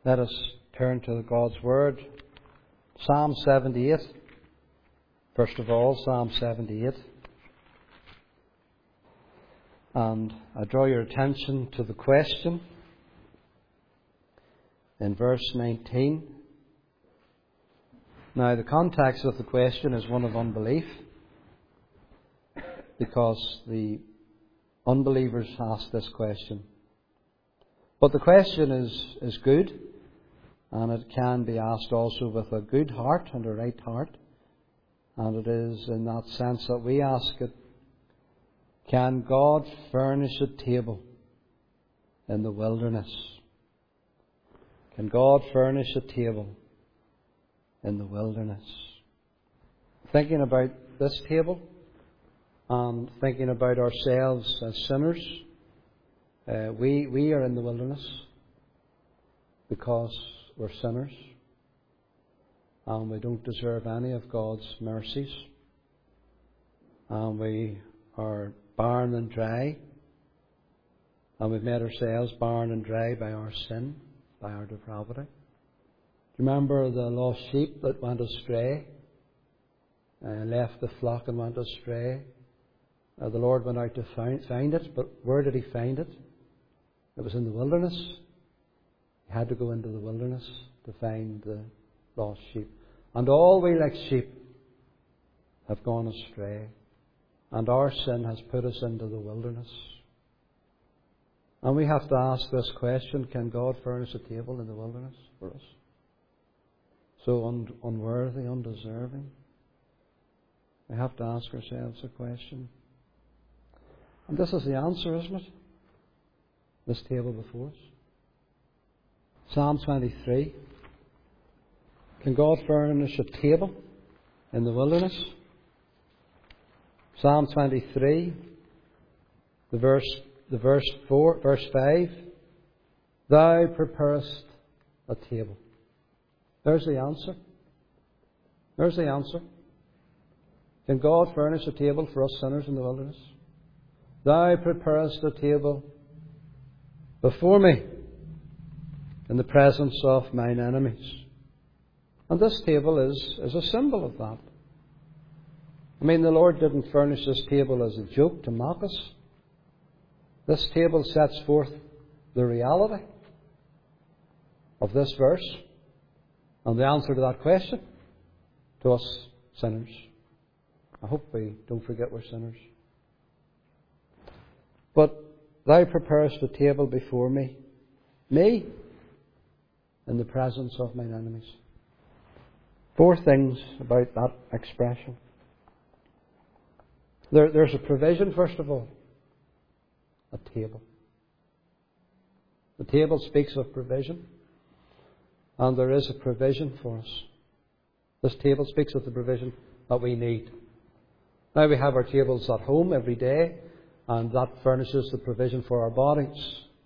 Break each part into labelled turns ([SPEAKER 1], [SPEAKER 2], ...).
[SPEAKER 1] Let us turn to God's Word. Psalm 78. First of all, Psalm 78. And I draw your attention to the question in verse 19. Now, the context of the question is one of unbelief, because the unbelievers asked this question. But the question is good, and it can be asked also with a good heart and a right heart. And it is in that sense that we ask it, can God furnish a table in the wilderness? Can God furnish a table in the wilderness? Thinking about this table and thinking about ourselves as sinners, we are in the wilderness because we're sinners and we don't deserve any of God's mercies, and we are barren and dry, and we've made ourselves barren and dry by our sin, by our depravity. Do you remember the lost sheep that went astray, left the flock and went astray? The Lord went out to find it, but where did He find it? It was in the wilderness. He had to go into the wilderness to find the lost sheep. And all we like sheep have gone astray, and our sin has put us into the wilderness. And we have to ask this question, can God furnish a table in the wilderness for us? So unworthy, undeserving. We have to ask ourselves a question. And this is the answer, isn't it? This table before us. Psalm 23. Can God furnish a table in the wilderness? Psalm 23, verse 5. Thou preparest a table. There's the answer. There's the answer. Can God furnish a table for us sinners in the wilderness? Thou preparest a table before me in the presence of mine enemies. And this table is a symbol of that. I mean, the Lord didn't furnish this table as a joke to mock us. This table sets forth the reality of this verse and the answer to that question to us sinners. I hope we don't forget we're sinners. But thou preparest a table before me, in the presence of mine enemies. 4 things about that expression. There's a provision, first of all. A table. The table speaks of provision, and there is a provision for us. This table speaks of the provision that we need. Now we have our tables at home every day, and that furnishes the provision for our bodies.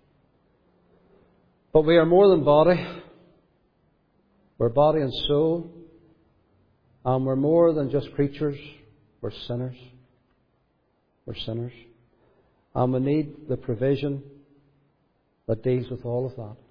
[SPEAKER 1] But we are more than body. We're body and soul. And we're more than just creatures. We're sinners. We're sinners. And we need the provision that deals with all of that.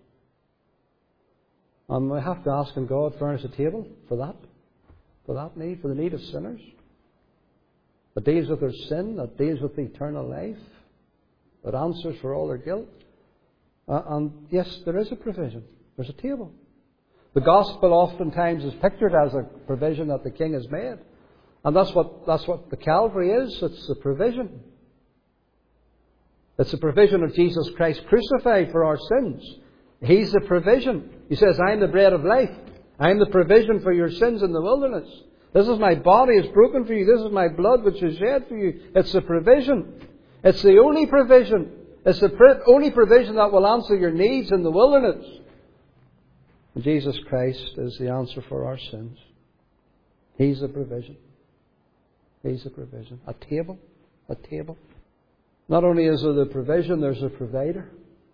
[SPEAKER 1] And we have to ask, can God furnish a table for that? For that need, for the need of sinners? That deals with their sin, that deals with eternal life, that answers for all their guilt. And yes, there is a provision. There's a table. The gospel oftentimes is pictured as a provision that the King has made. And that's what the Calvary is. It's the provision. It's the provision of Jesus Christ crucified for our sins. He's the provision. He says, I am the bread of life. I am the provision for your sins in the wilderness. This is my body is broken for you. This is my blood which is shed for you. It's the provision. It's the only provision. It's the only provision that will answer your needs in the wilderness. And Jesus Christ is the answer for our sins. He's the provision. He's the provision. A table. A table. Not only is there the provision, there's a provider.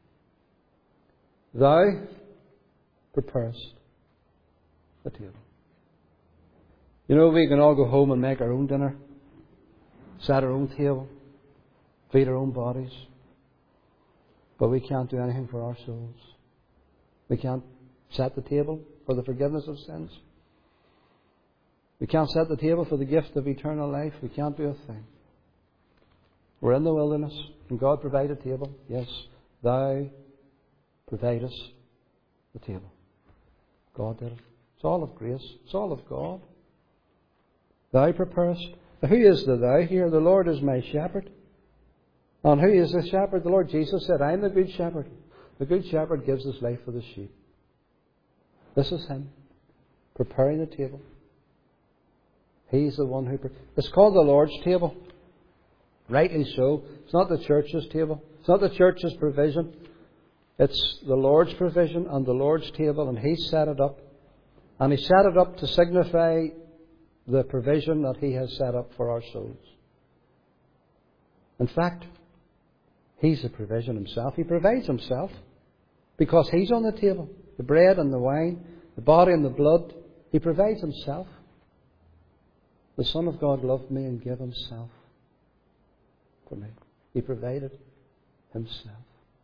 [SPEAKER 1] Thou preparest the table. You know, we can all go home and make our own dinner, set our own table, feed our own bodies. But we can't do anything for our souls. We can't set the table for the forgiveness of sins. We can't set the table for the gift of eternal life. We can't do a thing. We're in the wilderness, and God provided a table. Yes, thou providest the table. God did it. It's all of grace. It's all of God. Thou preparest. Now, who is the thou here? The Lord is my shepherd. And who is the shepherd? The Lord Jesus said, I am the good shepherd. The good shepherd gives his life for the sheep. This is him, preparing the table. He's the one who... It's called the Lord's table. Rightly so. It's not the church's table. It's not the church's provision. It's the Lord's provision and the Lord's table, and He set it up. And He set it up to signify the provision that He has set up for our souls. In fact, He's the provision Himself. He provides Himself because He's on the table. The bread and the wine, the body and the blood. He provides Himself. The Son of God loved me and gave Himself for me. He provided Himself.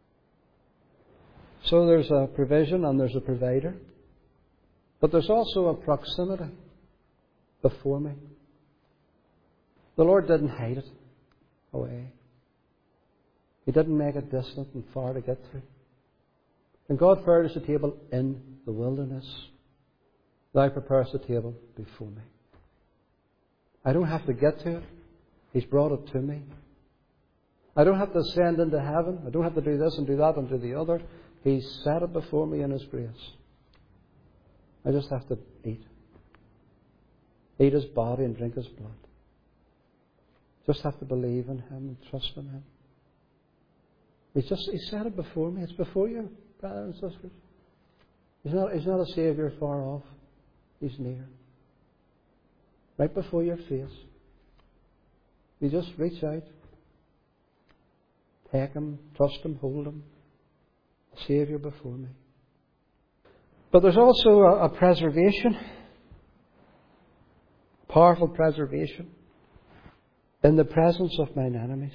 [SPEAKER 1] So there's a provision and there's a provider. But there's also a proximity before me. The Lord didn't hide it away. He didn't make it distant and far to get to. And God furnished a table in the wilderness. Thou preparest a table before me. I don't have to get to it. He's brought it to me. I don't have to ascend into heaven. I don't have to do this and do that and do the other. He's set it before me in His grace. I just have to eat. Eat His body and drink His blood. Just have to believe in Him and trust in Him. He set it before me. It's before you, brothers and sisters. He's not a Saviour far off. He's near. Right before your face. You just reach out. Take Him, trust Him, hold Him. Saviour before me. But there's also a preservation. Powerful preservation. In the presence of mine enemies.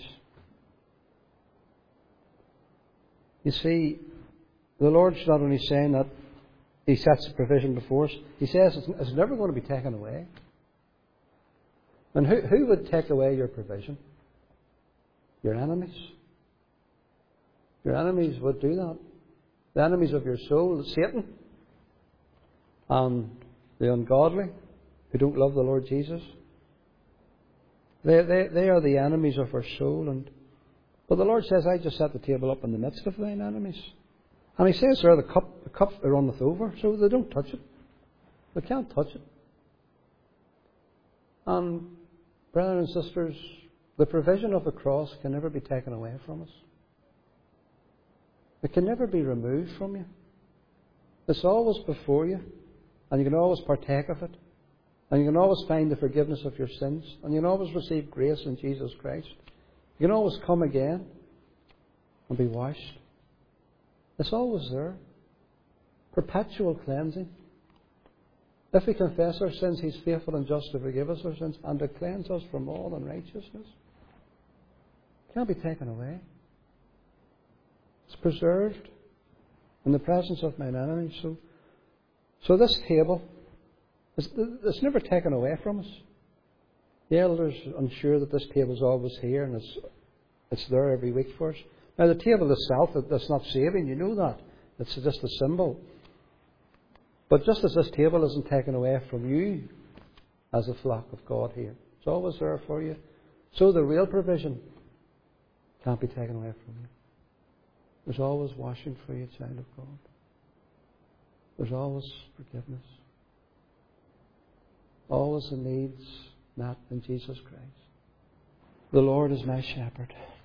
[SPEAKER 1] You see, the Lord's not only saying that He sets the provision before us, He says it's never going to be taken away. And who would take away your provision? Your enemies. Your enemies would do that. The enemies of your soul, Satan, and the ungodly, who don't love the Lord Jesus. They are the enemies of our soul. But the Lord says, I just set the table up in the midst of thine enemies. And He says there, the cup runneth over, so they don't touch it. They can't touch it. And, brothers and sisters, the provision of the cross can never be taken away from us. It can never be removed from you. It's always before you, and you can always partake of it, and you can always find the forgiveness of your sins, and you can always receive grace in Jesus Christ. You can always come again and be washed. It's always there. Perpetual cleansing. If we confess our sins, He's faithful and just to forgive us our sins and to cleanse us from all unrighteousness. It can't be taken away. It's preserved in the presence of mine enemies. So this table, it's never taken away from us. The elders ensure that this table is always here and it's there every week for us. Now the table itself, that's not saving, you know that. It's just a symbol. But just as this table isn't taken away from you as a flock of God here, it's always there for you. So the real provision can't be taken away from you. There's always washing for you, child of God. There's always forgiveness. Always the needs met in Jesus Christ. The Lord is my shepherd.